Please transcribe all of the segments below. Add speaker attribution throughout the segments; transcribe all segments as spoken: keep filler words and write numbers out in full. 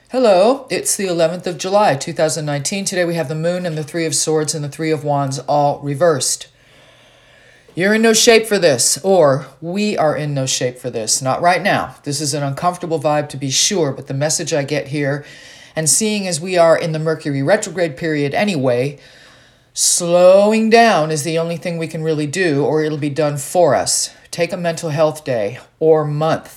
Speaker 1: Hello, it's the eleventh of July, two thousand nineteen. Today we have the Moon and the Three of Swords and the Three of Wands all reversed. You're in no shape for this, or we are in no shape for this. Not right now. This is an uncomfortable vibe to be sure, but the message I get here, and seeing as we are in the Mercury retrograde period anyway, slowing down is the only thing we can really do, or it'll be done for us. Take a mental health day or month.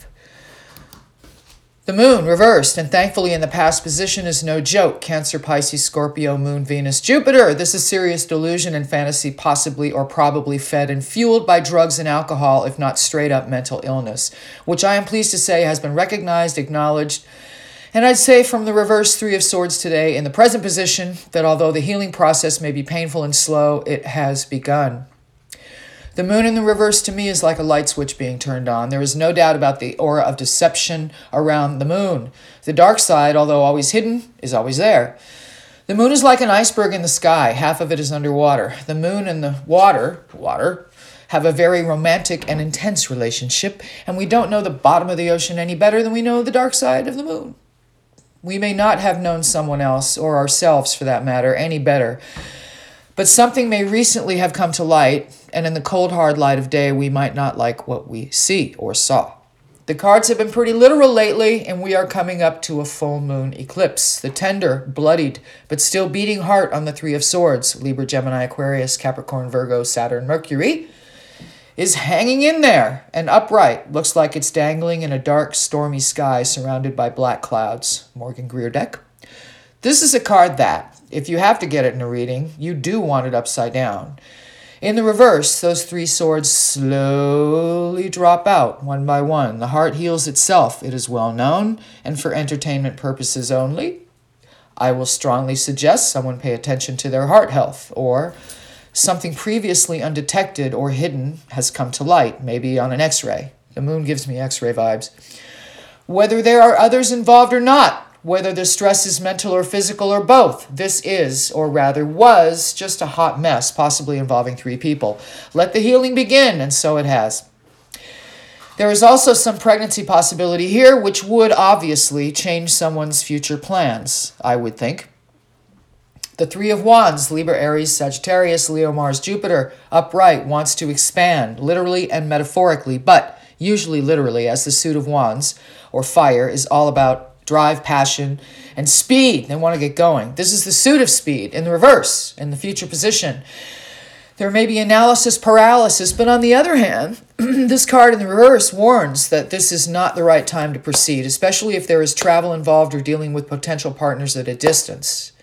Speaker 1: The Moon reversed and thankfully in the past position is no joke. Cancer, Pisces, Scorpio, Moon, Venus, Jupiter. This is serious delusion and fantasy, possibly or probably fed and fueled by drugs and alcohol, if not straight up mental illness, which I am pleased to say has been recognized, acknowledged, and I'd say from the reverse Three of Swords today in the present position that although the healing process may be painful and slow, it has begun. The Moon in the reverse to me is like a light switch being turned on. There is no doubt about the aura of deception around the Moon. The dark side, although always hidden, is always there. The Moon is like an iceberg in the sky. Half of it is underwater. The Moon and the water, water, have a very romantic and intense relationship, and we don't know the bottom of the ocean any better than we know the dark side of the Moon. We may not have known someone else, or ourselves for that matter, any better. But something may recently have come to light, and in the cold, hard light of day, we might not like what we see or saw. The cards have been pretty literal lately, and we are coming up to a full moon eclipse. The tender, bloodied, but still beating heart on the Three of Swords, Libra, Gemini, Aquarius, Capricorn, Virgo, Saturn, Mercury, is hanging in there and upright. Looks like it's dangling in a dark, stormy sky surrounded by black clouds. Morgan Greer deck. This is a card that, if you have to get it in a reading, you do want it upside down. In the reverse, those three swords slowly drop out one by one. The heart heals itself, it is well known, and for entertainment purposes only, I will strongly suggest someone pay attention to their heart health, or something previously undetected or hidden has come to light, maybe on an x-ray. The Moon gives me x-ray vibes. Whether there are others involved or not, whether the stress is mental or physical or both, this is, or rather was, just a hot mess, possibly involving three people. Let the healing begin, and so it has. There is also some pregnancy possibility here, which would obviously change someone's future plans, I would think. The Three of Wands, Libra, Aries, Sagittarius, Leo, Mars, Jupiter, upright, wants to expand, literally and metaphorically, but usually literally, as the suit of wands, or fire, is all about drive, passion, and speed. They want to get going. This is the suit of speed in the reverse, in the future position. There may be analysis paralysis, but on the other hand, this card in the reverse warns that this is not the right time to proceed, especially if there is travel involved or dealing with potential partners at a distance.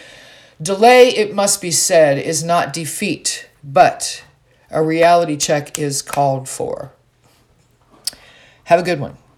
Speaker 1: Delay, it must be said, is not defeat, but a reality check is called for. Have a good one.